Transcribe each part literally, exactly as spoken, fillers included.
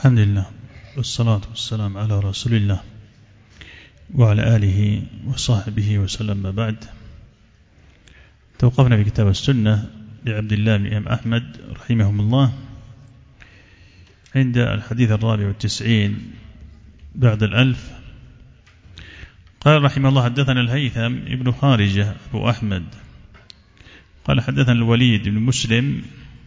الحمد لله والصلاة والسلام على رسول الله وعلى آله وصحبه وسلم. ما بعد، توقفنا في كتاب السنة لعبد الله بن إمام أحمد رحمهم الله عند الحديث الرابع والتسعين بعد الألف. قال رحمه الله: حدثنا الهيثم ابن خارجة أبو أحمد قال حدثنا الوليد بن مسلم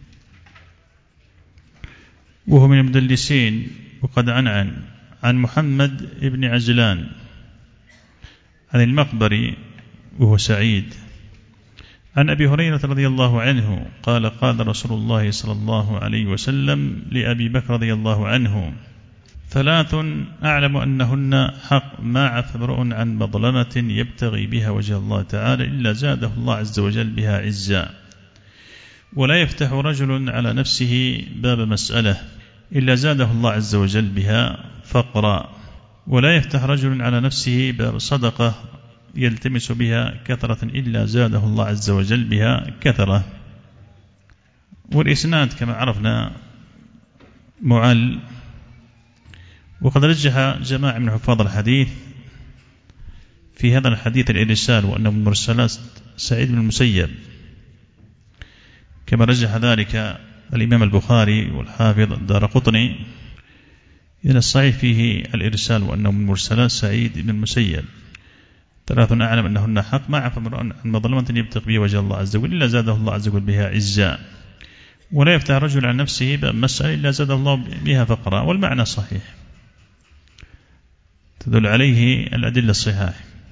وهو من المدلسين وقد عنعن عن محمد بن عجلان عن المقبري وهو سعيد عن أبي هريرة رضي الله عنه قال قال رسول الله صلى الله عليه وسلم لأبي بكر رضي الله عنه: ثلاث أعلم أنهن حق ما عفى امرؤ عن مظلمة يبتغي بها وجه الله تعالى إلا زاده الله عز وجل بها عزا، ولا يفتح رجل على نفسه باب مسألة إلا زاده الله عز وجل بها فقرا، ولا يفتح رجل على نفسه باب صدقة يلتمس بها كثرة إلا زاده الله عز وجل بها كثرة. والإسناد كما عرفنا معل، وقد رجح جماعة من حفاظ الحديث في هذا الحديث الإرسال وأنه من مرسلات سعيد بن المسيب، كما رجح ذلك الإمام البخاري والحافظ الدارقطني إن الصحيح فيه الإرسال وأنه من مرسلات سعيد بن المسيب. ثلاث أعلم أنهن حق ما عفى امرؤ عن مظلمة يبتغي بها وجه الله عز وجل إلا زاده الله عز وجل بها عزا، ولا يفتح رجل عن نفسه باب مسألة إلا زاده الله بها فقرا. والمعنى صحيح، تدل عليه الأدلة الصحاح.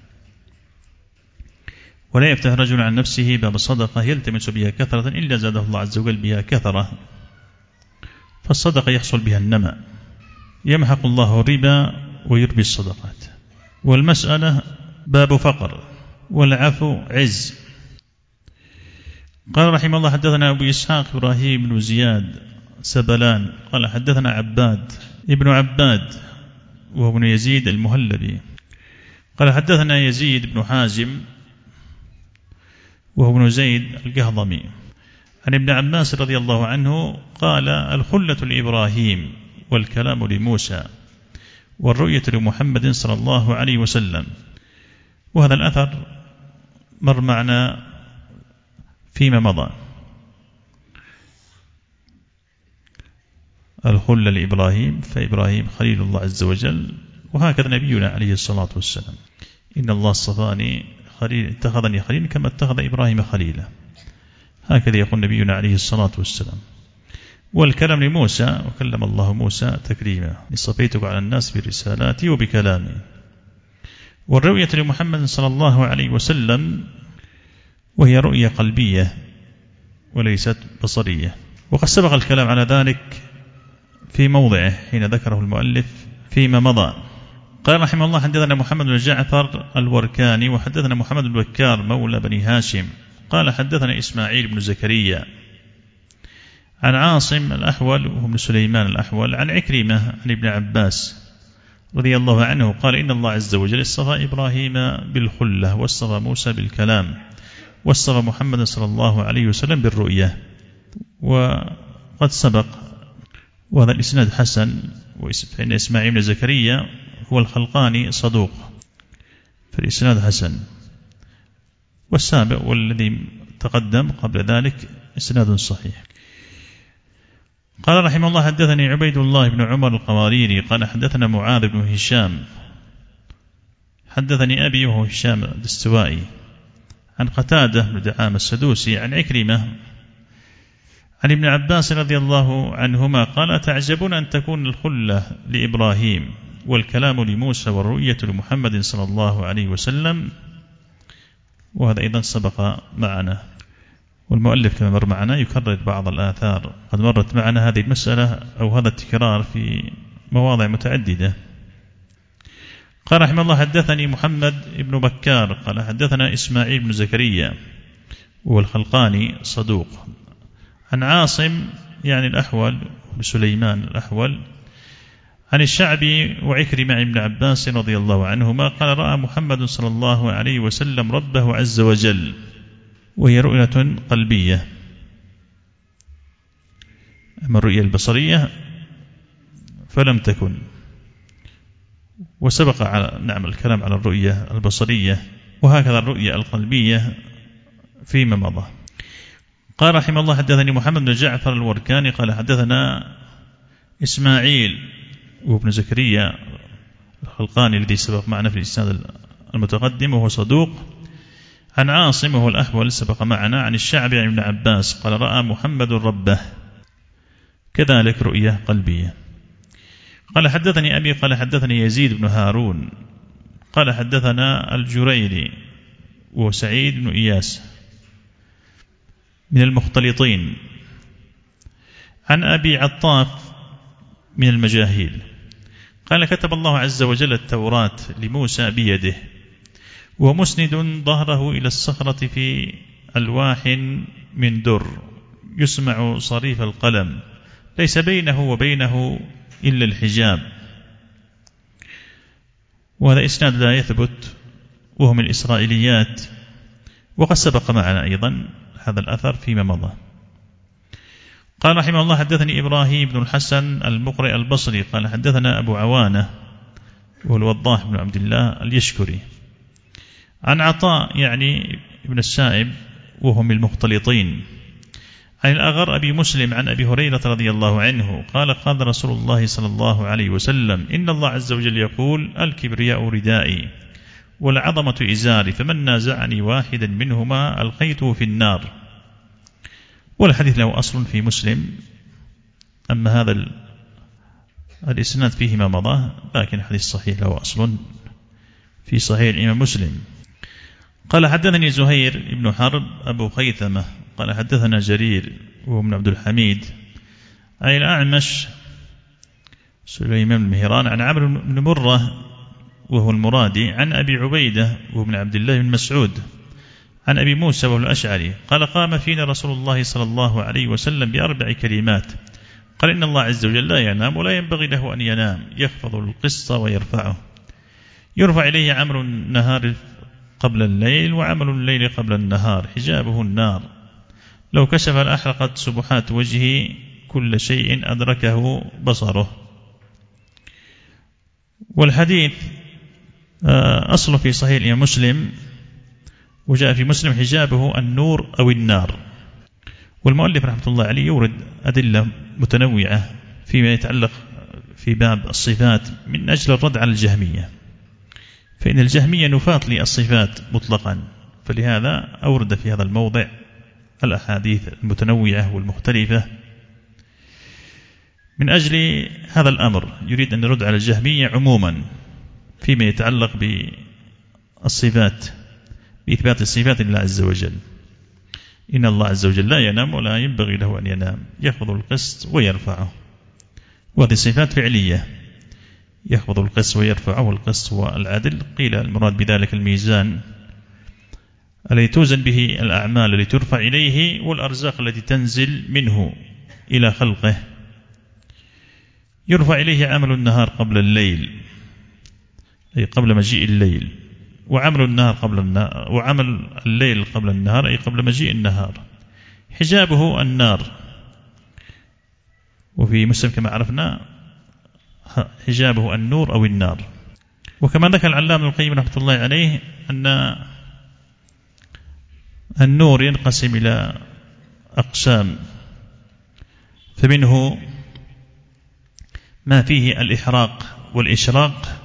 ولا يفتح رجل عن نفسه باب صدقة يلتمس بها كثرة إلا زاده الله عز وجل بها كثرة، فالصدقة يحصل بها النماء، يمحق الله الربا ويربي الصدقات. والمسألة باب فقر، والعفو عز. قال رحمه الله: حدثنا أبو إسحاق إبراهيم بن زياد سبلان قال حدثنا عباد ابن عباد وهو ابن يزيد المهلبي قال حدثنا يزيد بن حازم وهو ابن زيد القهضمي عن ابن عباس رضي الله عنه قال: الخلة لإبراهيم والكلام لموسى والرؤية لمحمد صلى الله عليه وسلم. وهذا الأثر مر معنا فيما مضى. الخلة لإبراهيم، فإبراهيم خليل الله عز وجل، وهكذا نبينا عليه الصلاة والسلام: إن الله اصطفاني خليل اتخذني خليلا كما اتخذ إبراهيم خليلا. هكذا يقول نبينا عليه الصلاة والسلام. والكلام لموسى: وكلم الله موسى تكليما، اصطفيتك على الناس برسالاتي وبكلامي. والرؤية لمحمد صلى الله عليه وسلم وهي رؤية قلبية وليست بصرية، وقد سبق الكلام على ذلك في موضعه حين ذكره المؤلف فيما مضى. قال رحمه الله: حدثنا محمد بن جعفر الوركاني وحدثنا محمد بن بكار مولى بني هاشم قال حدثنا إسماعيل بن زكريا عن عاصم الأحول وهو ابن سليمان الأحول عن عكرمة عن ابن عباس رضي الله عنه قال: إن الله عز وجل اصطفى إبراهيم بالخلة، واصطفى موسى بالكلام، واصطفى محمد صلى الله عليه وسلم بالرؤية. وقد سبق، وهذا الإسناد حسن، فإن إسماعيل بن زكريا هو الخلقاني صدوق، فالإسناد حسن. والسابق والذي تقدم قبل ذلك إسناد صحيح. قال رحمه الله: حدثني عبيد الله بن عمر القواريري قال حدثنا معاذ بن هشام حدثني أبي وهو هشام الدستوائي عن قتادة بن دعامة السدوسي عن عكرمة عن ابن عباس رضي الله عنهما قال: تعجبون أن تكون الخلة لإبراهيم والكلام لموسى والرؤية لمحمد صلى الله عليه وسلم. وهذا أيضا سبق معنا، والمؤلف كما مر معنا يكرر بعض الآثار قد مرت معنا هذه المسألة أو هذا التكرار في مواضع متعددة. قال رحمه الله: حدثني محمد بن بكار قال حدثنا إسماعيل بن زكريا وهو الخلقاني صدوق عن عاصم يعني الأحول بسليمان الأحول عن الشعبي وعكرمة عن ابن عباس رضي الله عنهما قال: رأى محمد صلى الله عليه وسلم ربه عز وجل، وهي رؤية قلبية. أما الرؤية البصرية فلم تكن. وسبق على نعم الكلام على الرؤية البصرية، وهكذا الرؤية القلبية فيما مضى. قال رحمه الله: حدثني محمد بن جعفر الوركاني قال حدثنا إسماعيل وابن زكريا الخلقاني الذي سبق معنا في الإسناد المتقدم وهو صدوق، عن عاصم وهو الأحول سبق معنا، عن الشعبي عن ابن عباس قال: رأى محمد ربه، كذلك رؤية قلبية. قال حدثني أبي قال حدثني يزيد بن هارون قال حدثنا الجريري وسعيد بن إياس من المختلطين، عن أبي عطاف من المجاهيل قال: كتب الله عز وجل التوراة لموسى بيده ومسند ظهره إلى الصخرة في ألواح من در يسمع صريف القلم ليس بينه وبينه إلا الحجاب. وهذا إسناد لا يثبت وهو من الإسرائيليات، وقد سبق معنا أيضا هذا الأثر فيما مضى. قال رحمه الله: حدثني إبراهيم بن الحسن المقرئ البصري قال حدثنا أبو عوانة والوضاح بن عبد الله اليشكري، عن عطاء يعني ابن السائب وهو من المختلطين، عن الأغر أبي مسلم عن أبي هريرة رضي الله عنه قال: قال رسول الله صلى الله عليه وسلم: إن الله عز وجل يقول: الكبرياء ردائي والعظمة إزاري، فمن نازعني واحدا منهما ألقيته في النار. والحديث له أصل في مسلم، أما هذا الإسناد فيه ما مضى، لكن الحديث صحيح له أصل في صحيح الإمام مسلم. قال حدثني زهير بن حرب أبو خيثمة قال حدثنا جرير وهو من عبد الحميد عن الأعمش سليمان بن مهران عن عمرو بن مرة وهو المرادي عن أبي عبيدة وهو من عبد الله بن مسعود عن أبي موسى وهو الأشعري قال: قام فينا رسول الله صلى الله عليه وسلم بأربع كلمات، قال: إن الله عز وجل لا ينام ولا ينبغي له أن ينام، يخفض القسط ويرفعه، يرفع إليه عمل النهار قبل الليل وعمل الليل قبل النهار، حجابه النار، لو كشف لأحرقت سبحات وجهه كل شيء أدركه بصره. والحديث أصله في صحيح الإمام مسلم، وجاء في مسلم: حجابه النور أو النار. والمؤلف رحمة الله عليه يورد أدلة متنوعة فيما يتعلق في باب الصفات من أجل الرد على الجهمية، فإن الجهمية نفاة للصفات مطلقا، فلهذا أورد في هذا الموضع الأحاديث المتنوعة والمختلفة من أجل هذا الأمر. يريد أن يرد على الجهمية عموما فيما يتعلق بالصفات، بإثبات الصفات لله عز وجل. إن الله عز وجل لا ينام ولا ينبغي له أن ينام، يخفض القسط ويرفعه، وهذه صفات فعلية، يخفض القسط ويرفعه، والقسط هو العدل. قيل المراد بذلك الميزان الذي توزن به الأعمال التي ترفع إليه والأرزاق التي تنزل منه إلى خلقه. يرفع إليه عمل النهار قبل الليل، أي قبل مجيء الليل، وعمل النهار قبل النهار، وعمل الليل قبل النهار، أي قبل مجيء النهار. حجابه النار، وفي مسلم كما عرفنا حجابه النور أو النار. وكما ذكر العلامة ابن القيم رحمة الله عليه أن النور ينقسم إلى أقسام، فمنه ما فيه الإحراق والإشراق،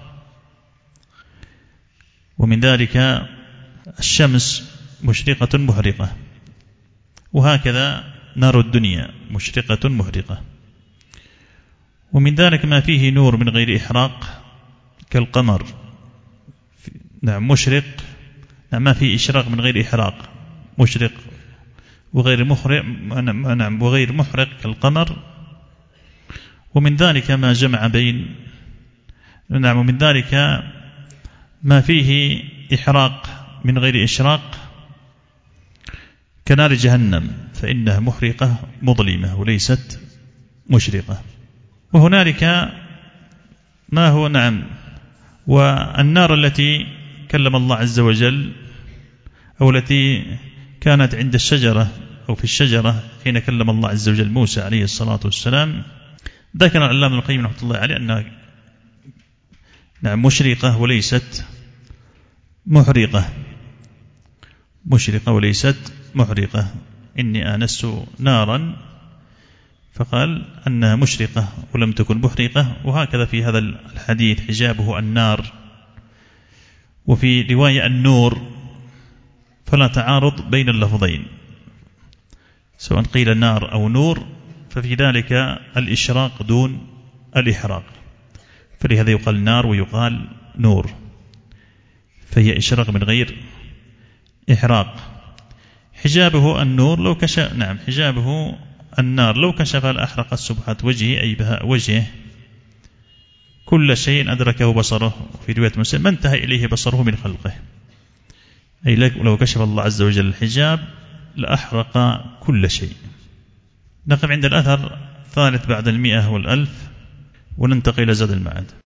ومن ذلك الشمس مشرقة محرقة، وهكذا نار الدنيا مشرقة محرقة. ومن ذلك ما فيه نور من غير إحراق كالقمر، نعم مشرق، نعم ما فيه إشراق من غير إحراق مشرق، وغير محرق، نعم وغير محرق كالقمر. ومن ذلك ما جمع بين، نعم ومن ذلك ما فيه إحراق من غير إشراق كنار جهنم، فإنها محرقة مظلمة وليست مشرقة. وهنالك ما هو نعم والنار التي كلم الله عز وجل، أو التي كانت عند الشجرة أو في الشجرة حين كلم الله عز وجل موسى عليه الصلاة والسلام، ذكر العلامة ابن القيم رحمة الله عليه أنها نعم مشرقة وليست محرقة، مشرقة وليست محرقة. إني آنست نارا فقال أنها مشرقة ولم تكن محرقة. وهكذا في هذا الحديث حجابه النار، وفي رواية النور، فلا تعارض بين اللفظين، سواء قيل نار أو نور ففي ذلك الإشراق دون الإحراق، فلهذا يقال نار ويقال نور، فهي إشراق من غير إحراق. حجابه النور لو كشف نعم حجابه النار لو كشف لأحرقت سبحة وجهه، أي بهاء وجهه كل شيء أدركه بصره. في رواية مسلم ما انتهى إليه بصره من خلقه، أي لو كشف الله عز وجل الحجاب لأحرق كل شيء. نقف عند الأثر الثالث بعد المئة والألف وننتقل إلى زاد المعاد.